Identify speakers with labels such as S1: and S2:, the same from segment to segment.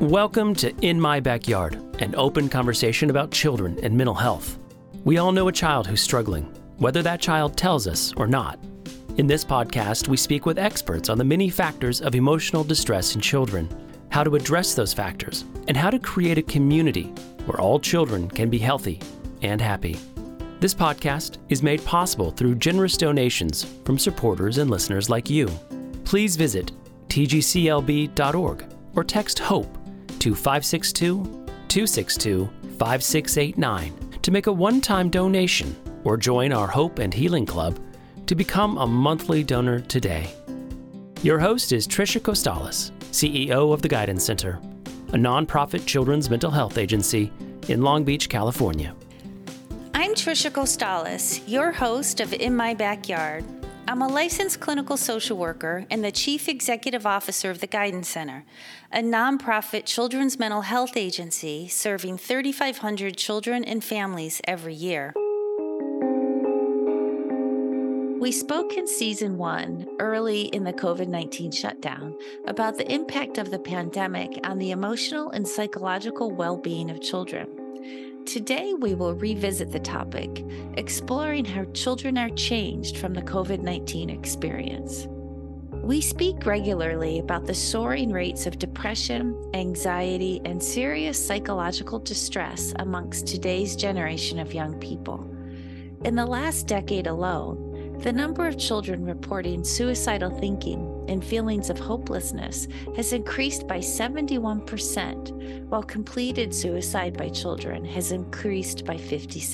S1: Welcome to In My Backyard, an open conversation about children and mental health. We all know a child who's struggling, whether that child tells us or not. In this podcast, we speak with experts on the many factors of emotional distress in children, how to address those factors, and how to create a community where all children can be healthy and happy. This podcast is made possible through generous donations from supporters and listeners like you. Please visit tgclb.org or text HOPE to 562-262-5689 to make a one-time donation or join our Hope and Healing Club to become a monthly donor today. Your host is Trisha Costales, CEO of the Guidance Center, a nonprofit children's mental health agency in Long Beach, California.
S2: I'm Trisha Costales, your host of In My Backyard. I'm a licensed clinical social worker and the Chief Executive Officer of the Guidance Center, a nonprofit children's mental health agency serving 3,500 children and families every year. We spoke in Season 1, early in the COVID-19 shutdown, about the impact of the pandemic on the emotional and psychological well-being of children. Today, we will revisit the topic, exploring how children are changed from the COVID-19 experience. We speak regularly about the soaring rates of depression, anxiety, and serious psychological distress amongst today's generation of young people. In the last decade alone, the number of children reporting suicidal thinking and feelings of hopelessness has increased by 71%, while completed suicide by children has increased by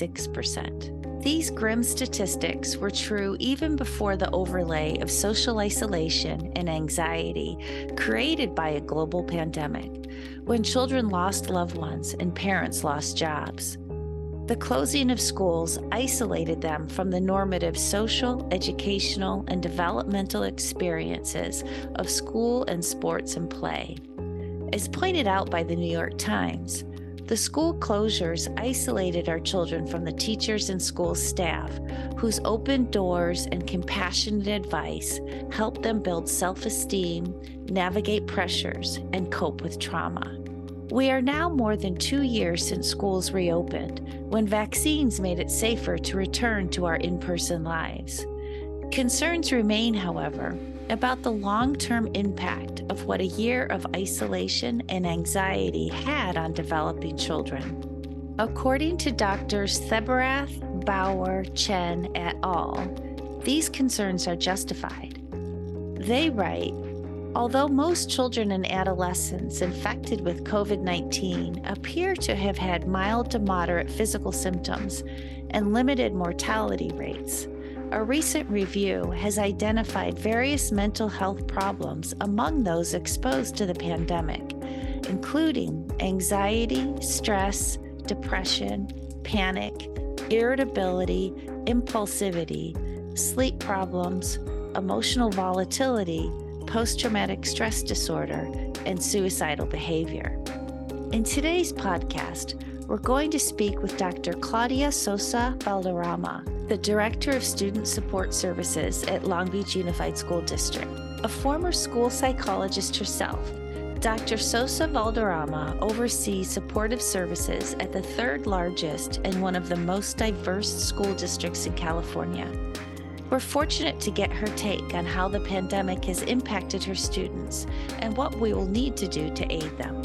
S2: 56%. These grim statistics were true even before the overlay of social isolation and anxiety created by a global pandemic, when children lost loved ones and parents lost jobs. The closing of schools isolated them from the normative social, educational, and developmental experiences of school and sports and play. As pointed out by the New York Times, the school closures isolated our children from the teachers and school staff, whose open doors and compassionate advice helped them build self-esteem, navigate pressures, and cope with trauma. We are now more than 2 years since schools reopened, when vaccines made it safer to return to our in-person lives. Concerns remain, however, about the long-term impact of what a year of isolation and anxiety had on developing children. According to Drs. Theberath, Bauer, Chen et al., these concerns are justified. They write, although most children and adolescents infected with COVID-19 appear to have had mild to moderate physical symptoms and limited mortality rates, a recent review has identified various mental health problems among those exposed to the pandemic, including anxiety, stress, depression, panic, irritability, impulsivity, sleep problems, emotional volatility, post-traumatic stress disorder, and suicidal behavior. In today's podcast, we're going to speak with Dr. Claudia Sosa Valderrama, the Director of Student Support Services at Long Beach Unified School District. A former school psychologist herself, Dr. Sosa Valderrama oversees supportive services at the third largest and one of the most diverse school districts in California. We're fortunate to get her take on how the pandemic has impacted her students and what we will need to do to aid them.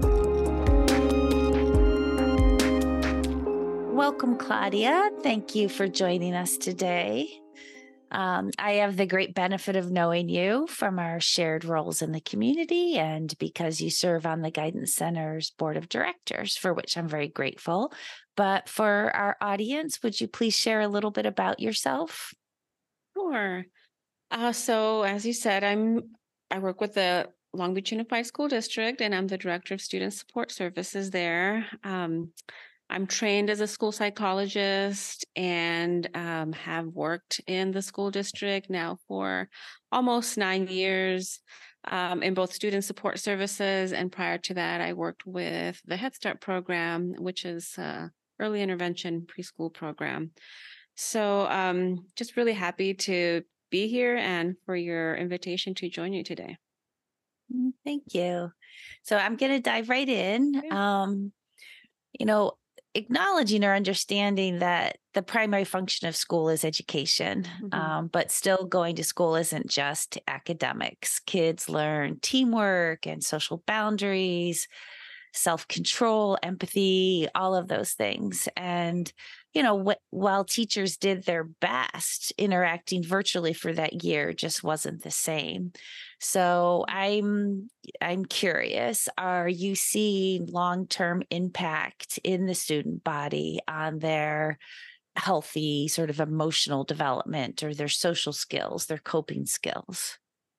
S2: Welcome, Claudia. Thank you for joining us today. I have the great benefit of knowing you from our shared roles in the community and because you serve on the Guidance Center's Board of Directors, for which I'm very grateful. But for our audience, would you please share a little bit about yourself?
S3: Sure. So as you said, I work with the Long Beach Unified School District, and I'm the Director of Student Support Services there. I'm trained as a school psychologist and have worked in the school district now for almost 9 years in both student support services. And prior to that, I worked with the Head Start program, which is early intervention preschool program. So just really happy to be here and for your invitation to join you today.
S2: Thank you. So I'm going to dive right in.
S3: Yeah.
S2: You know, acknowledging or understanding that the primary function of school is education,
S3: Mhm.
S2: but still going to school isn't just academics. Kids learn teamwork and social boundaries, self control, empathy, all of those things. And, while teachers did their best, interacting virtually for that year just wasn't the same. So I'm curious, are you seeing long-term impact in the student body on their healthy sort of emotional development or their social skills, their coping skills?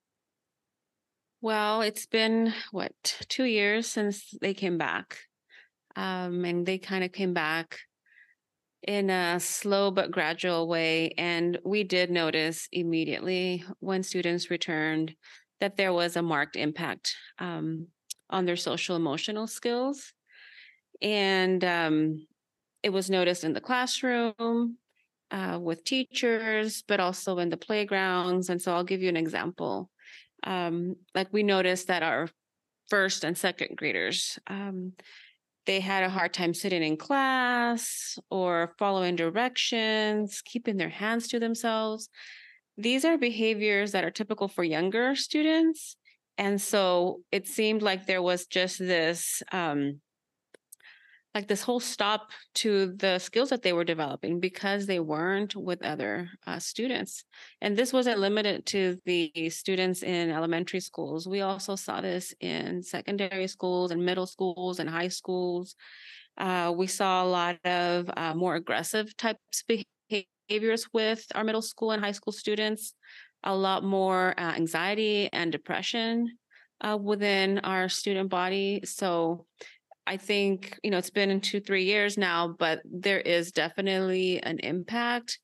S3: Well, it's been 2 years since they came back. And they kind of came back in a slow but gradual way. And we did notice immediately when students returned that there was a marked impact on their social emotional skills. And it was noticed in the classroom with teachers, but also in the playgrounds. And so I'll give you an example. Like we noticed that our first and second graders, they had a hard time sitting in class or following directions, keeping their hands to themselves. These are behaviors that are typical for younger students. And so it seemed like there was just this like this whole stop to the skills that they were developing because they weren't with other students. And this wasn't limited to the students in elementary schools. We also saw this in secondary schools and middle schools and high schools. We saw a lot of more aggressive types of behaviors with our middle school and high school students, a lot more anxiety and depression within our student body. So I think, it's been in 2, 3 years now, but there is definitely an impact.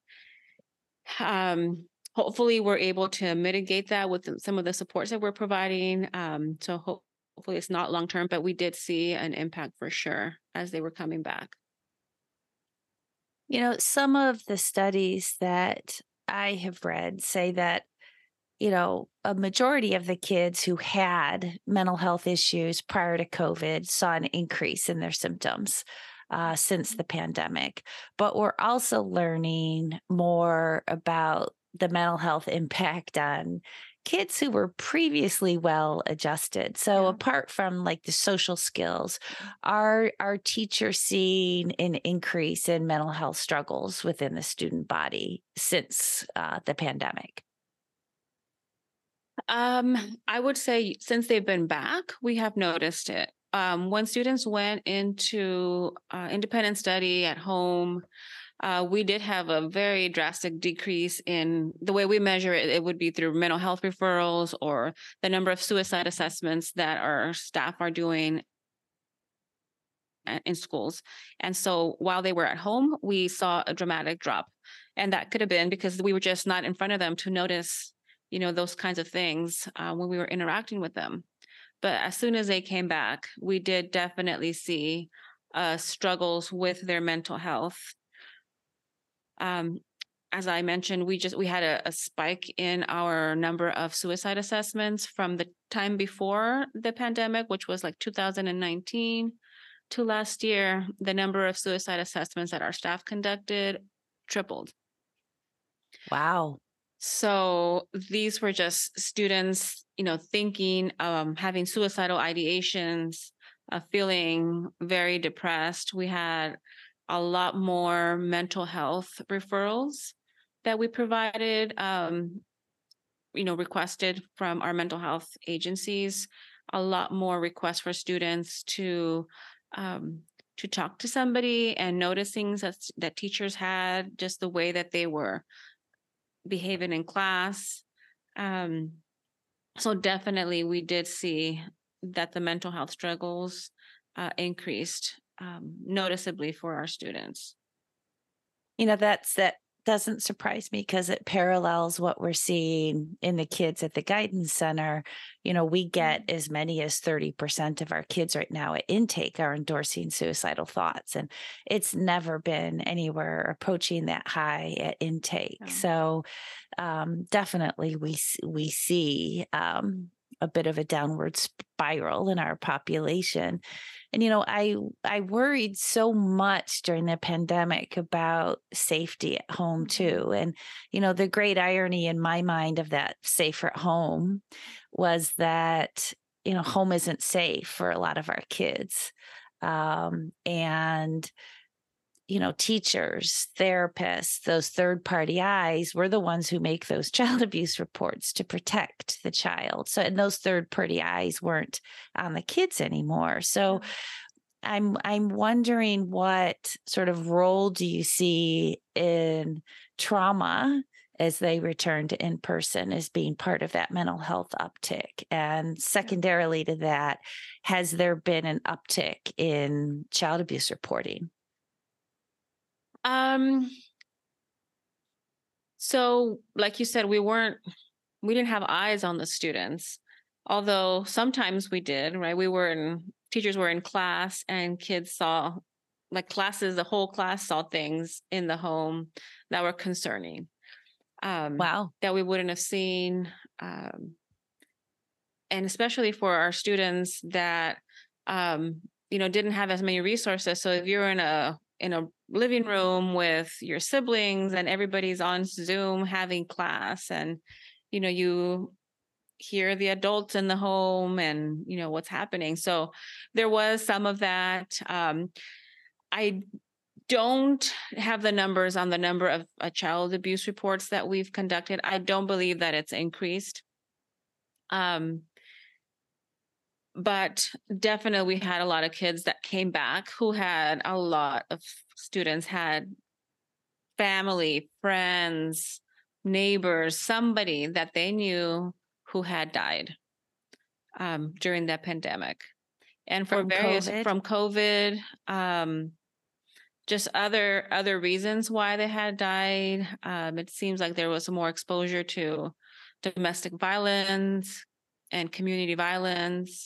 S3: Hopefully we're able to mitigate that with some of the supports that we're providing. Hopefully it's not long term, but we did see an impact for sure as they were coming back.
S2: Some of the studies that I have read say that, a majority of the kids who had mental health issues prior to COVID saw an increase in their symptoms since the pandemic. But we're also learning more about the mental health impact on kids who were previously well adjusted. So
S3: Yeah.
S2: apart from like the social skills, are teachers seeing an increase in mental health struggles within the student body since the pandemic?
S3: I would say since they've been back, we have noticed it. When students went into independent study at home, we did have a very drastic decrease in the way we measure it. It would be through mental health referrals or the number of suicide assessments that our staff are doing in schools. And so while they were at home, we saw a dramatic drop. And that could have been because we were just not in front of them to notice, those kinds of things when we were interacting with them. But as soon as they came back, we did definitely see struggles with their mental health. Um, as I mentioned, we had a spike in our number of suicide assessments from the time before the pandemic, which was like 2019 to last year. The number of suicide assessments that our staff conducted tripled.
S2: Wow.
S3: So these were just students, thinking, having suicidal ideations, feeling very depressed. We had a lot more mental health referrals that we provided, requested from our mental health agencies. A lot more requests for students to talk to somebody and notice things that teachers had, just the way that they were behaving in class. So definitely we did see that the mental health struggles increased noticeably for our students.
S2: That doesn't surprise me because it parallels what we're seeing in the kids at the guidance center. We get as many as 30% of our kids right now at intake are endorsing suicidal thoughts, and it's never been anywhere approaching that high at intake.
S3: Yeah.
S2: So definitely we see a bit of a downward spiral in our population. And, I worried so much during the pandemic about safety at home too. And, the great irony in my mind of that safer at home was that, home isn't safe for a lot of our kids. And teachers, therapists, those third party eyes, were the ones who make those child abuse reports to protect the child. So, and those third party eyes weren't on the kids anymore. So I'm wondering, what sort of role do you see in trauma as they return to in person as being part of that mental health uptick? And secondarily to that, has there been an uptick in child abuse reporting?
S3: So like you said, we didn't have eyes on the students, although sometimes we did, right? Teachers were in class and kids saw, like the whole class saw things in the home that were concerning.
S2: Wow.
S3: That we wouldn't have seen. And especially for our students that, didn't have as many resources. So if you're in a living room with your siblings and everybody's on Zoom having class, and you hear the adults in the home and what's happening. So there was some of that. I don't have the numbers on the number of child abuse reports that we've conducted. I don't believe that it's increased. But definitely we had a lot of kids that came back who had, a lot of students had family, friends, neighbors, somebody that they knew who had died during that pandemic. And from COVID, just other reasons why they had died. It seems like there was more exposure to domestic violence and community violence.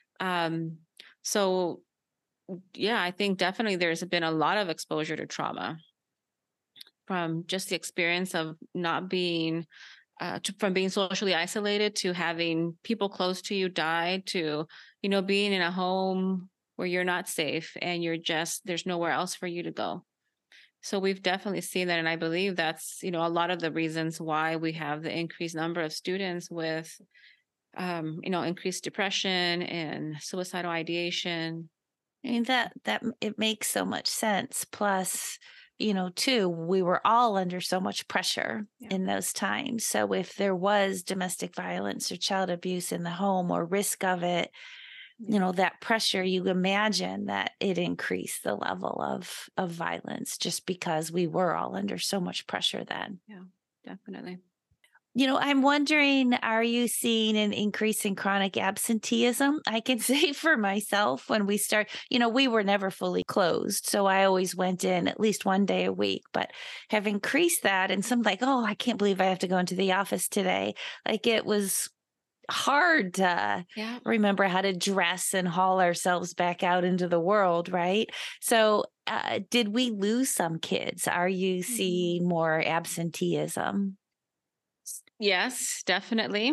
S3: So yeah, I think definitely there's been a lot of exposure to trauma from just the experience of not being, from being socially isolated to having people close to you die, to, being in a home where you're not safe and there's nowhere else for you to go. So we've definitely seen that. And I believe that's, a lot of the reasons why we have the increased number of students with increased depression and suicidal ideation.
S2: I mean, that it makes so much sense. Plus, too, we were all under so much pressure in those times. So if there was domestic violence or child abuse in the home or risk of it, that pressure, you imagine that it increased the level of violence just because we were all under so much pressure then.
S3: Yeah, definitely.
S2: I'm wondering, are you seeing an increase in chronic absenteeism? I can say for myself, when we we were never fully closed. So I always went in at least one day a week, but have increased that. And some like, oh, I can't believe I have to go into the office today. Like, it was hard to remember how to dress and haul ourselves back out into the world, right? So did we lose some kids? Are you seeing more absenteeism?
S3: Yes, definitely.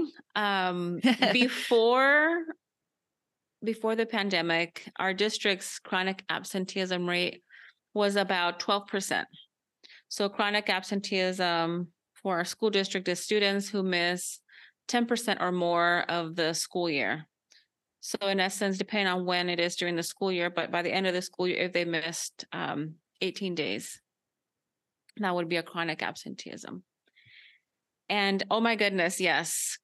S3: Before the pandemic, our district's chronic absenteeism rate was about 12%. So chronic absenteeism for our school district is students who miss 10% or more of the school year. So in essence, depending on when it is during the school year, but by the end of the school year, if they missed 18 days, that would be a chronic absenteeism. And oh my goodness, yes.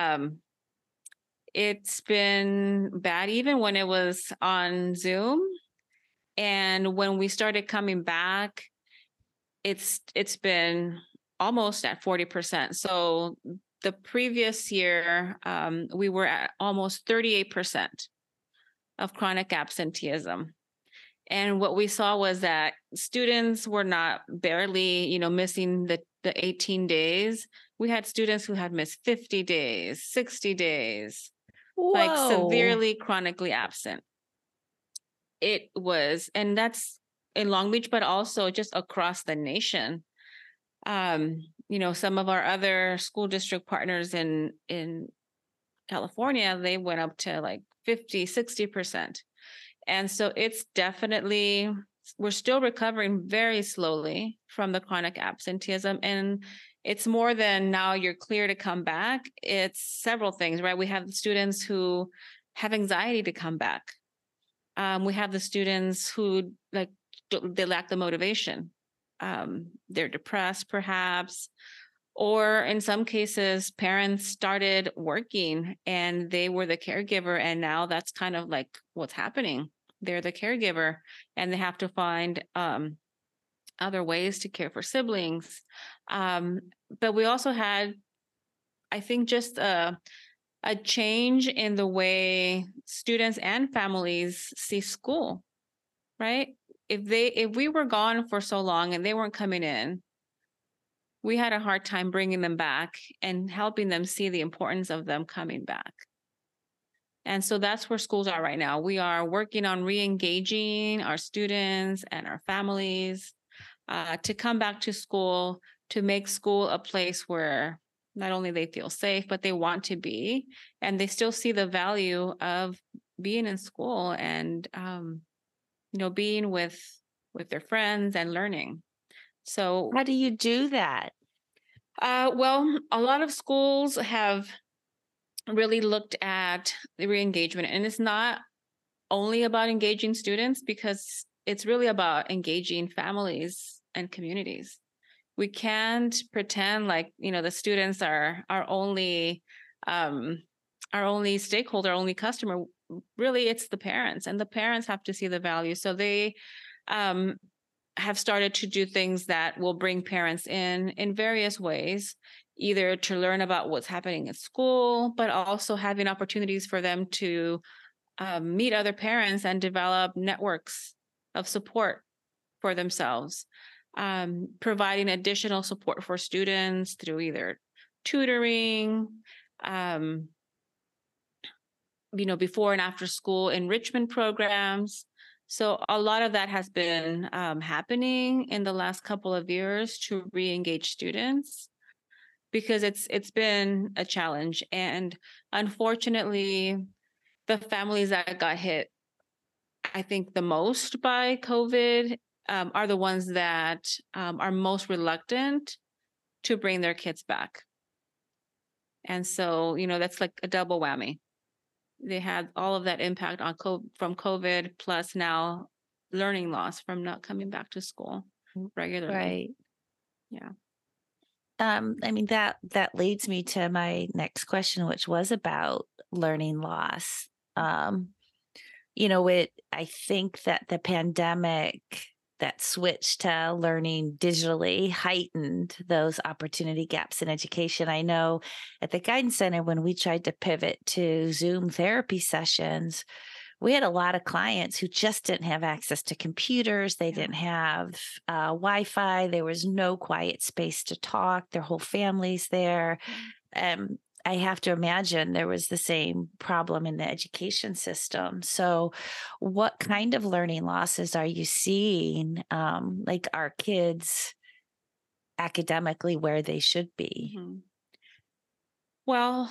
S3: It's been bad even when it was on Zoom. And when we started coming back, it's been almost at 40%. So the previous year, we were at almost 38% of chronic absenteeism. And what we saw was that students were not barely, missing the 18 days. We had students who had missed 50 days, 60 days, like severely chronically absent. It was, and that's in Long Beach, but also just across the nation. Some of our other school district partners in California, they went up to like 50, 60%. And so it's definitely, we're still recovering very slowly from the chronic absenteeism. And it's more than now you're clear to come back. It's several things, right? We have the students who have anxiety to come back. We have the students who they lack the motivation. They're depressed, perhaps, or in some cases, parents started working and they were the caregiver, and now that's kind of like what's happening. They're the caregiver, and they have to find other ways to care for siblings. But we also had, I think, just a change in the way students and families see school, right? If we were gone for so long and they weren't coming in, we had a hard time bringing them back and helping them see the importance of them coming back. And so that's where schools are right now. We are working on re-engaging our students and our families to come back to school, to make school a place where not only they feel safe, but they want to be, and they still see the value of being in school and, being with their friends and learning. So
S2: How do you do that?
S3: well, a lot of schools have really looked at the re-engagement, and it's not only about engaging students, because it's really about engaging families and communities. We can't pretend like, the students are our only stakeholder, only customer. Really, it's the parents, and the parents have to see the value. So they have started to do things that will bring parents in various ways, either to learn about what's happening at school, but also having opportunities for them to meet other parents and develop networks of support for themselves, providing additional support for students through either tutoring, before and after school enrichment programs. So a lot of that has been happening in the last couple of years to re-engage students, because it's been a challenge. And unfortunately, the families that got hit, I think, the most by COVID are the ones that are most reluctant to bring their kids back. And so, that's like a double whammy. They had all of that impact on from COVID, plus now learning loss from not coming back to school regularly.
S2: Right.
S3: Yeah.
S2: That leads me to my next question, which was about learning loss. I think that the pandemic, that switch to learning digitally, heightened those opportunity gaps in education. I know at the Guidance Center, when we tried to pivot to Zoom therapy sessions, we had a lot of clients who just didn't have access to computers. They didn't have Wi-Fi. There was no quiet space to talk. Their whole family's there. I have to imagine there was the same problem in the education system. So what kind of learning losses are you seeing, like our kids academically where they should be?
S3: Mm-hmm. Well,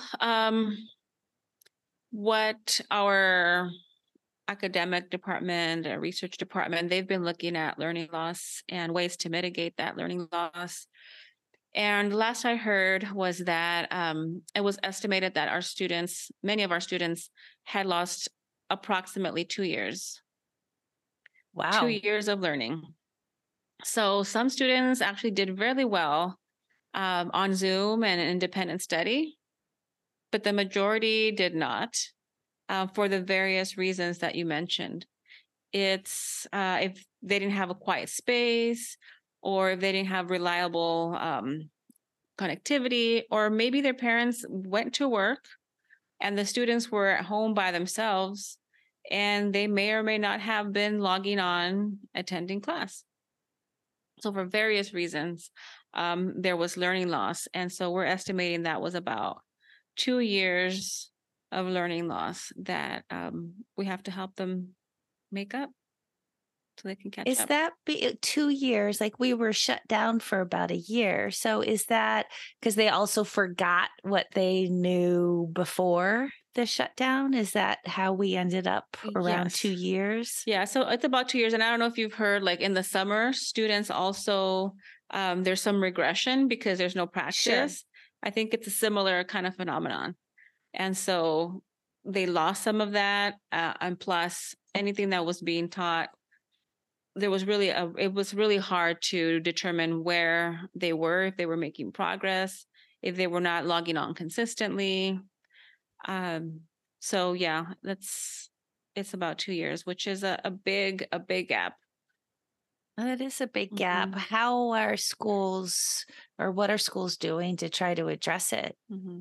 S3: what our academic department, research department, they've been looking at learning loss and ways to mitigate that learning loss. And last I heard was that it was estimated that many of our students had lost approximately 2 years.
S2: Wow.
S3: 2 years of learning. So some students actually did really well on Zoom and independent study, but the majority did not, for the various reasons that you mentioned. It's if they didn't have a quiet space, or if they didn't have reliable connectivity, or maybe their parents went to work and the students were at home by themselves, and they may or may not have been logging on, attending class. So for various reasons, there was learning loss. And so we're estimating that was about 2 years of learning loss that we have to help them make up. so they can catch
S2: Is
S3: up.
S2: that 2 years? Like we were shut down for about a year. So is that because they also forgot what they knew before the shutdown? Is that how we ended up around
S3: Yes.
S2: 2 years?
S3: Yeah, so it's about 2 years. And I don't know if you've heard, like in the summer, students also, there's some regression because there's no
S2: Sure.
S3: practice. I think it's a similar kind of phenomenon. And so they lost some of that. And plus, anything that was being taught, it was really hard to determine where they were, if they were making progress, if they were not logging on consistently. Um, so yeah, it's about 2 years, which is a big gap.
S2: Oh, that is a big gap.
S3: Hmm.
S2: How are schools or what are schools doing to try to address it?
S3: Hmm.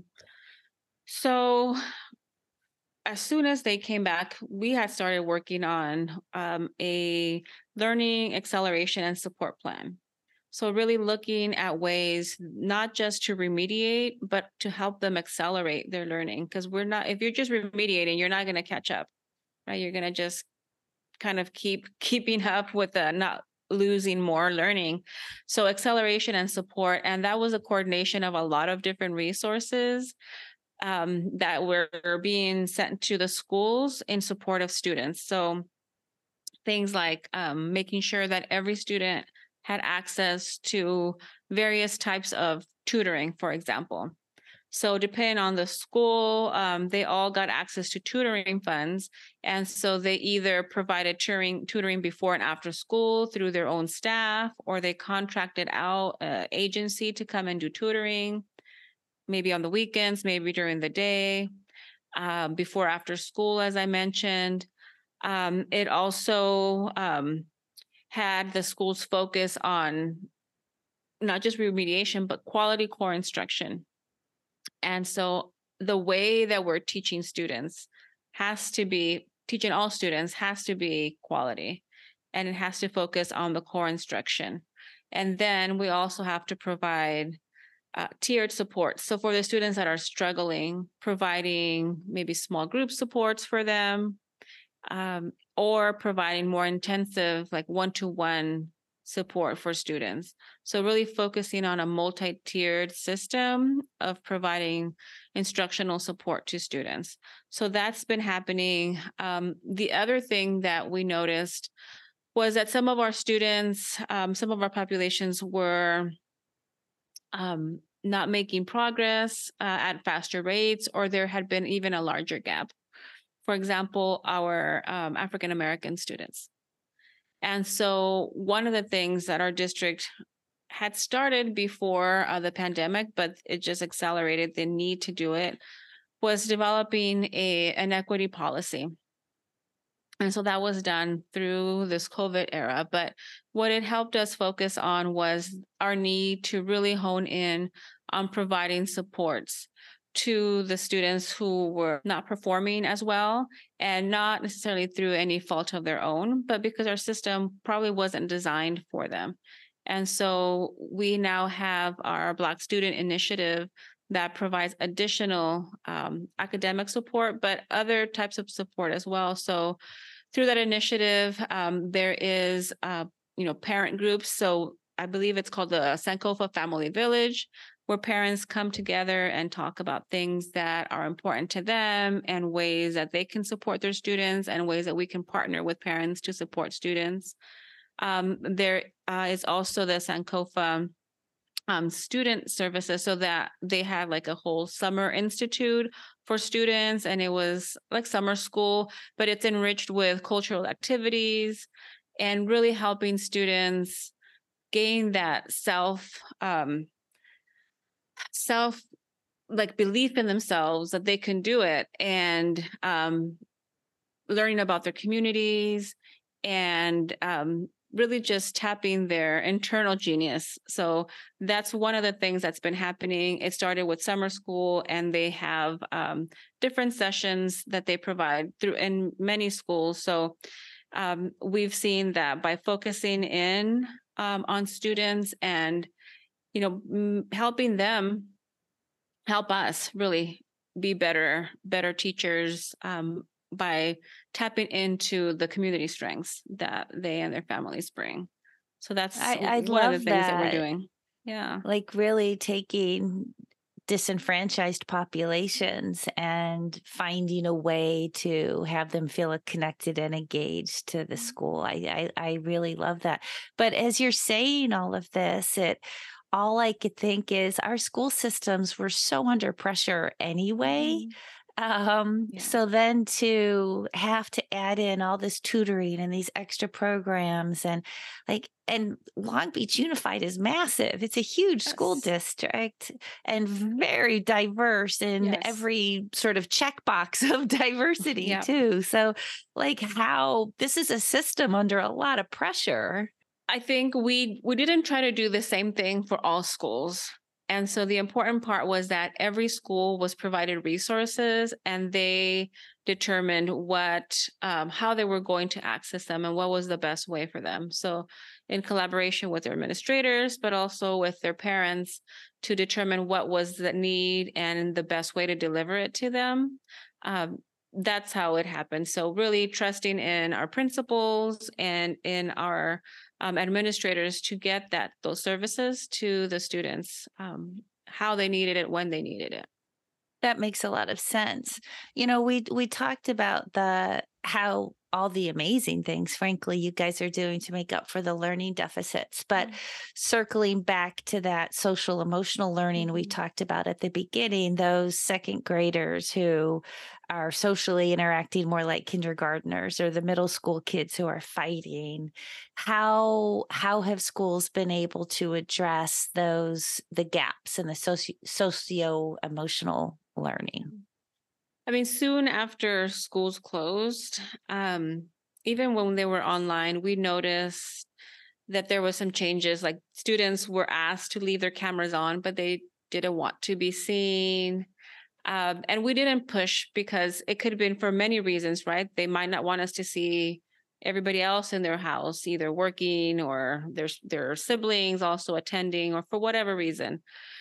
S3: So as soon as they came back, we had started working on a learning acceleration and support plan. So really looking at ways not just to remediate, but to help them accelerate their learning. Because we're not, if you're just remediating, you're not going to catch up, right? You're going to just kind of keeping up with the not losing more learning. So acceleration and support, and that was a coordination of a lot of different resources that were being sent to the schools in support of students. So things like making sure that every student had access to various types of tutoring, for example. So depending on the school, they all got access to tutoring funds. And so they either provided tutoring before and after school through their own staff, or they contracted out an agency to come and do tutoring, maybe on the weekends, maybe during the day, before after school, as I mentioned. It also had the schools focus on not just remediation, but quality core instruction. And so the way that we're teaching students teaching all students has to be quality, and it has to focus on the core instruction. And then we also have to provide tiered support. So for the students that are struggling, providing maybe small group supports for them, or providing more intensive, like one-to-one support for students. So really focusing on a multi-tiered system of providing instructional support to students. So that's been happening. The other thing that we noticed was that some of our students, some of our populations were not making progress at faster rates, or there had been even a larger gap. For example, our African American students. And so, one of the things that our district had started before the pandemic, but it just accelerated the need to do it, was developing an equity policy. And so that was done through this COVID era. But what it helped us focus on was our need to really hone in on providing supports to the students who were not performing as well, and not necessarily through any fault of their own, but because our system probably wasn't designed for them. And so we now have our Black Student Initiative that provides additional academic support, but other types of support as well. So through that initiative, there is, parent groups. So I believe it's called the Sankofa Family Village, where parents come together and talk about things that are important to them and ways that they can support their students and ways that we can partner with parents to support students. There is also the Sankofa student services, so that they had like a whole summer institute for students, and it was like summer school, but it's enriched with cultural activities and really helping students gain that self like belief in themselves that they can do it, and learning about their communities, and really just tapping their internal genius. So that's one of the things that's been happening. It started with summer school, and they have different sessions that they provide through in many schools. So we've seen that by focusing in on students and helping them help us really be better teachers, by tapping into the community strengths that they and their families bring. So that's
S2: I
S3: one of the
S2: love
S3: things that we're
S2: that.
S3: doing. Yeah.
S2: Like really taking disenfranchised populations and finding a way to have them feel connected and engaged to the school. I really love that. But as you're saying all of this, all I could think is our school systems were so under pressure anyway.
S3: Mhm. Yeah.
S2: So then to have to add in all this tutoring and these extra programs and Long Beach Unified is massive. It's a huge school
S3: Yes.
S2: district and very diverse in
S3: Yes.
S2: every sort of checkbox of diversity
S3: Yeah.
S2: too. So like how this is a system under a lot of pressure.
S3: I think we didn't try to do the same thing for all schools. And so the important part was that every school was provided resources and they determined how they were going to access them and what was the best way for them. So in collaboration with their administrators, but also with their parents to determine what was the need and the best way to deliver it to them. That's how it happened. So really trusting in our principals and in our administrators to get those services to the students, how they needed it, when they needed it.
S2: That makes a lot of sense. We talked about how all the amazing things, frankly, you guys are doing to make up for the learning deficits. But circling back to that social emotional learning we talked about at the beginning, those second graders who are socially interacting more like kindergartners or the middle school kids who are fighting, how have schools been able to address the gaps in the socio emotional learning?
S3: I mean, soon after schools closed, even when they were online, we noticed that there was some changes. Like students were asked to leave their cameras on, but they didn't want to be seen. And we didn't push because it could have been for many reasons, right? They might not want us to see everybody else in their house, either working or their siblings also attending, or for whatever reason.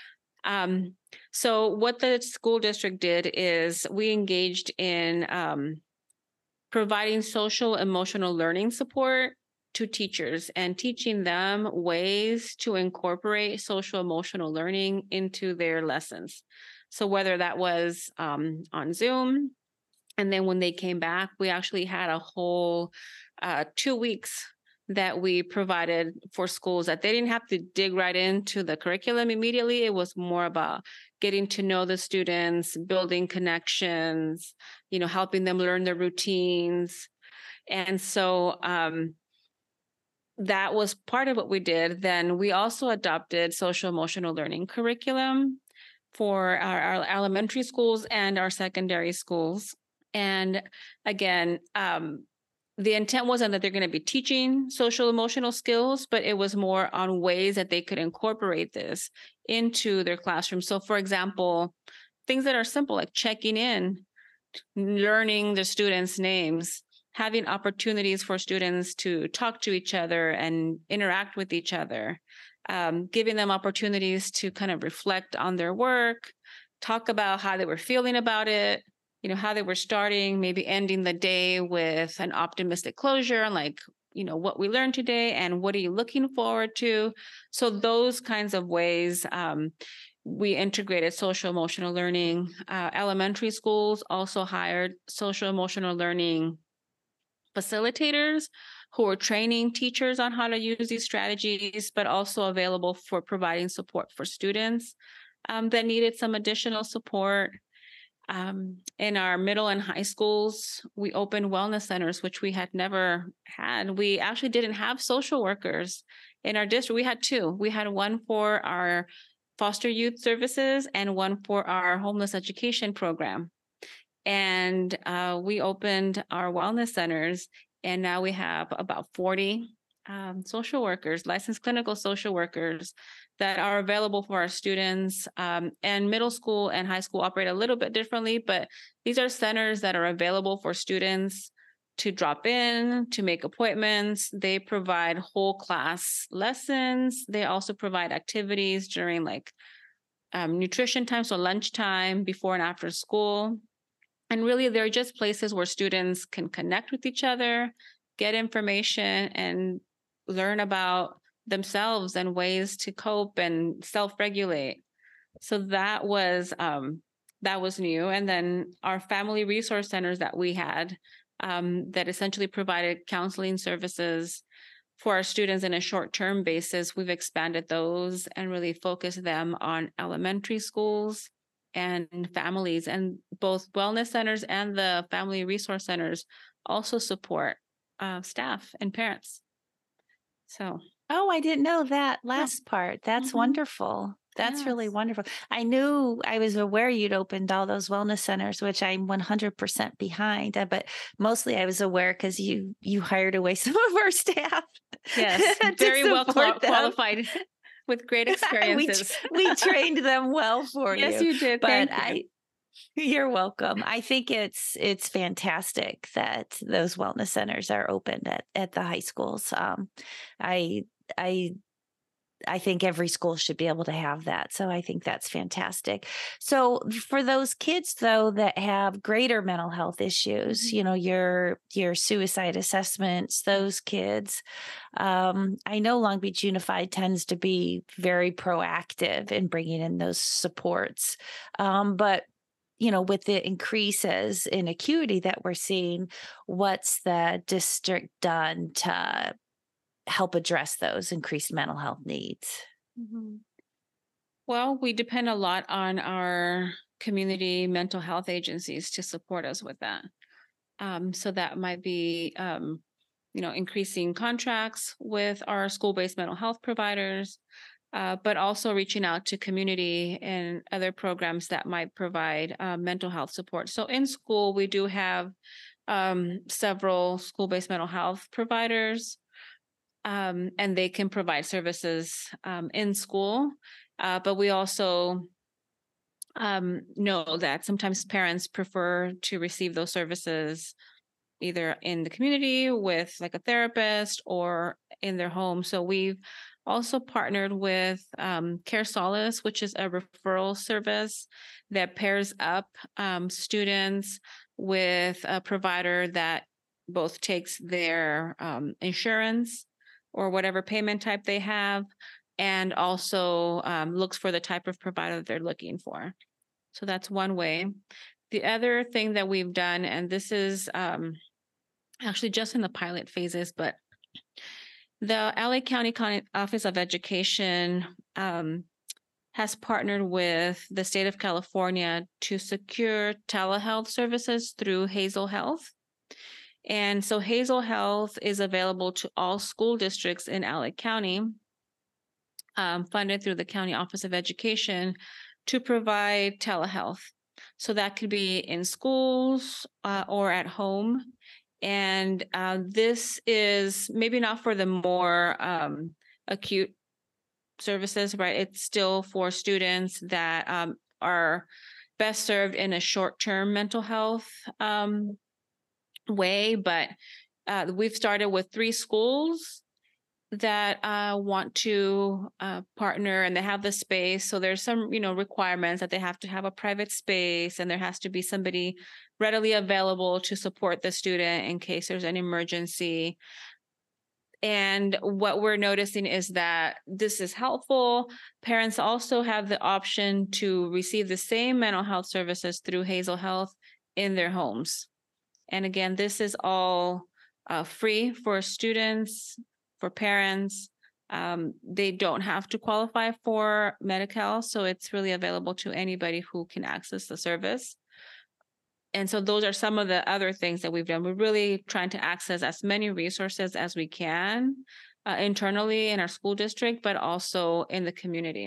S3: So what the school district did is we engaged in providing social emotional learning support to teachers and teaching them ways to incorporate social emotional learning into their lessons. So whether that was on Zoom, and then when they came back, we actually had a whole 2 weeks that we provided for schools that they didn't have to dig right into the curriculum immediately. It was more about getting to know the students, building connections, helping them learn their routines. And so that was part of what we did. Then we also adopted social emotional learning curriculum for our elementary schools and our secondary schools. And again, the intent wasn't that they're going to be teaching social emotional skills, but it was more on ways that they could incorporate this into their classroom. So for example, things that are simple like checking in, learning the students' names, having opportunities for students to talk to each other and interact with each other, giving them opportunities to kind of reflect on their work, talk about how they were feeling about it, how they were starting, maybe ending the day with an optimistic closure, like, what we learned today and what are you looking forward to? So those kinds of ways, we integrated social emotional learning. Elementary schools also hired social emotional learning facilitators who are training teachers on how to use these strategies, but also available for providing support for students that needed some additional support. In our middle and high schools, we opened wellness centers, which we had never had. We actually didn't have social workers in our district. We had two. We had one for our foster youth services and one for our homeless education program. And we opened our wellness centers, and now we have about 40 social workers, licensed clinical social workers that are available for our students. And middle school and high school operate a little bit differently, but these are centers that are available for students to drop in, to make appointments. They provide whole class lessons. They also provide activities during nutrition time, so lunchtime, before and after school. And really, they're just places where students can connect with each other, get information, and learn about themselves and ways to cope and self-regulate. So that was new. And then our family resource centers that we had, that essentially provided counseling services for our students in a short-term basis, we've expanded those and really focused them on elementary schools and families. And both wellness centers and the family resource centers also support staff and parents. So,
S2: Oh, I didn't know that
S3: yeah.
S2: last part. That's
S3: Mhm.
S2: wonderful. That's really
S3: Yes.
S2: wonderful. I was aware you'd opened all those wellness centers, which I'm 100% behind. But mostly I was aware because you hired away some of our staff
S3: Yes.
S2: to
S3: Very well
S2: support them.
S3: qualified with great
S2: we
S3: experiences.
S2: we trained them well for
S3: Yes,
S2: you.
S3: you did.
S2: But
S3: Thank you.
S2: you're welcome. I think it's fantastic that those wellness centers are opened at the high schools. I I I think every school should be able to have that. So I think that's fantastic. So for those kids though that have greater mental health issues,
S3: Mhm.
S2: your suicide assessments, those kids, I know Long Beach Unified tends to be very proactive in bringing in those supports. But with the increases in acuity that we're seeing, what's the district done to help address those increased mental health needs?
S3: Mhm. Well, we depend a lot on our community mental health agencies to support us with that. So that might be, increasing contracts with our school-based mental health providers, but also reaching out to community and other programs that might provide mental health support. So in school, we do have several school-based mental health providers, and they can provide services in school. But we also know that sometimes parents prefer to receive those services either in the community with like a therapist or in their home. So we've also partnered with Care Solace, which is a referral service that pairs up students with a provider that both takes their insurance or whatever payment type they have, and also looks for the type of provider that they're looking for. So that's one way. The other thing that we've done, and this is actually just in the pilot phases, but the LA County Office of Education has partnered with the state of California to secure telehealth services through Hazel Health. And so Hazel Health is available to all school districts in LA County, funded through the County Office of Education to provide telehealth. So that could be in schools or at home. And this is maybe not for the more acute services, right? It's still for students that are best served in a short-term mental health way. But we've started with 3 schools that want to partner, and they have the space. So there's some, requirements that they have to have a private space, and there has to be somebody readily available to support the student in case there's an emergency. And what we're noticing is that this is helpful. Parents also have the option to receive the same mental health services through Hazel Health in their homes. And again, this is all free for students, for parents. They don't have to qualify for Medi-Cal, so it's really available to anybody who can access the service. And so those are some of the other things that we've done. We're really trying to access as many resources as we can internally in our school district, but also in the community.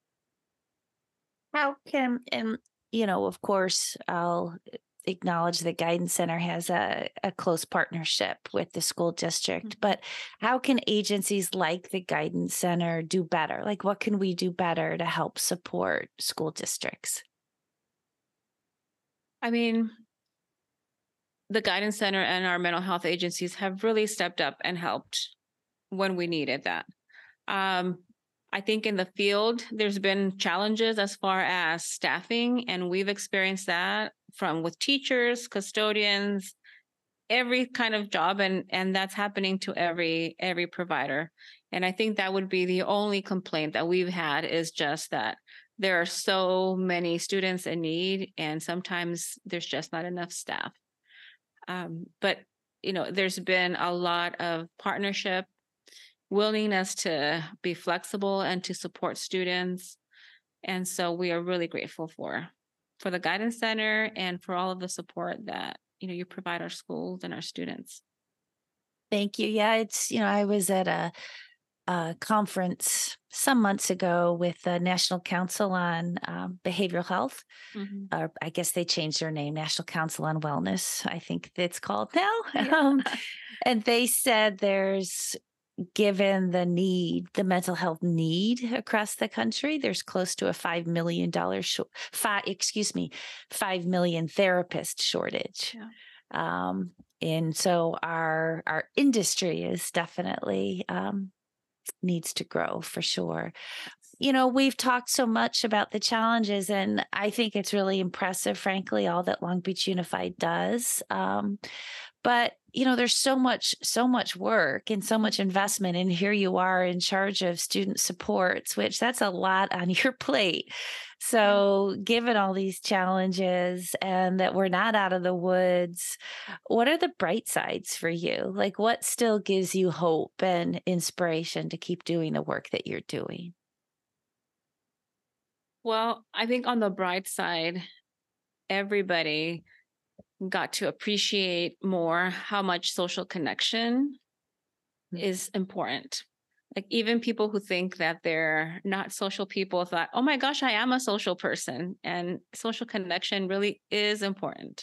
S2: How can and of course, I'll acknowledge the Guidance Center has a close partnership with the school district, but how can agencies like the Guidance Center do better? Like, what can we do better to help support school districts?
S3: I mean, the Guidance Center and our mental health agencies have really stepped up and helped when we needed that. Um, I think in the field, there's been challenges as far as staffing, and we've experienced that from with teachers, custodians, every kind of job, and that's happening to every provider. And I think that would be the only complaint that we've had, is just that there are so many students in need, and sometimes there's just not enough staff. But there's been a lot of partnership, willingness to be flexible and to support students. And so we are really grateful for the Guidance Center and for all of the support that you provide our schools and our students.
S2: Thank you. Yeah, it's I was at a conference some months ago with the National Council on Behavioral Health.
S3: Mm-hmm.
S2: I guess they changed their name, National Council on Wellness, I think it's called now.
S3: Yeah.
S2: And they said given the mental health need across the country, there's close to a $5 million, 5 million therapist shortage.
S3: Yeah.
S2: And so our industry is definitely needs to grow for sure. We've talked so much about the challenges, and I think it's really impressive, frankly, all that Long Beach Unified does. But there's so much work and so much investment, and here you are in charge of student supports, which that's a lot on your plate. So given all these challenges and that we're not out of the woods, what are the bright sides for you? Like, what still gives you hope and inspiration to keep doing the work that you're doing?
S3: Well, I think on the bright side, everybody got to appreciate more how much social connection is important. Like, even people who think that they're not social people thought, oh my gosh, I am a social person. And social connection really is important.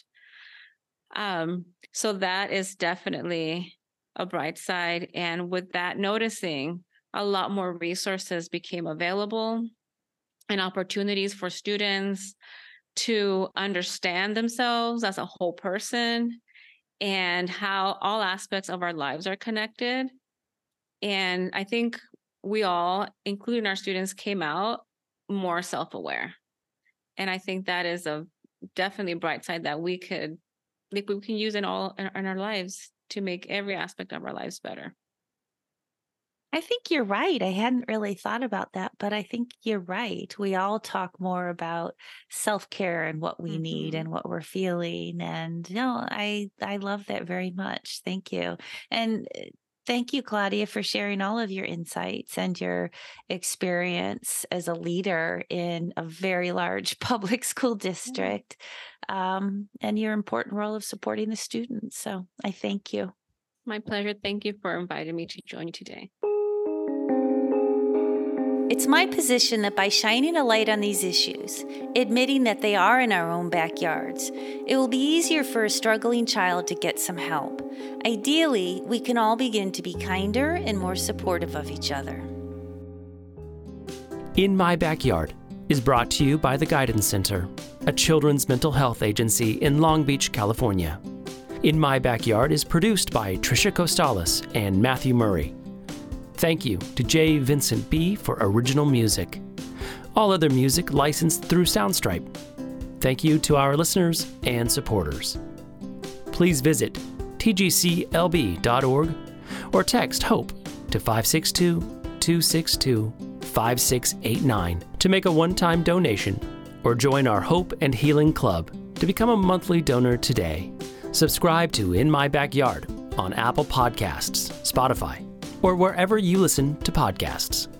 S3: So that is definitely a bright side. And with that, noticing a lot more resources became available and opportunities for students to understand themselves as a whole person and how all aspects of our lives are connected. And I think we all, including our students, came out more self-aware. And I think that is definitely a bright side that we can use in our lives to make every aspect of our lives better.
S2: I think you're right. I hadn't really thought about that, but I think you're right. We all talk more about self-care and what we need and what we're feeling. And I love that very much. Thank you. And thank you, Claudia, for sharing all of your insights and your experience as a leader in a very large public school district, and your important role of supporting the students. So I thank you.
S3: My pleasure. Thank you for inviting me to join you today.
S2: It's my position that by shining a light on these issues, admitting that they are in our own backyards, it will be easier for a struggling child to get some help. Ideally, we can all begin to be kinder and more supportive of each other.
S1: In My Backyard is brought to you by the Guidance Center, a children's mental health agency in Long Beach, California. In My Backyard is produced by Tricia Costales and Matthew Murray. Thank you to J. Vincent B. for original music. All other music licensed through Soundstripe. Thank you to our listeners and supporters. Please visit tgclb.org or text HOPE to 562-262-5689 to make a one-time donation, or join our Hope and Healing Club to become a monthly donor today. Subscribe to In My Backyard on Apple Podcasts, Spotify, or wherever you listen to podcasts.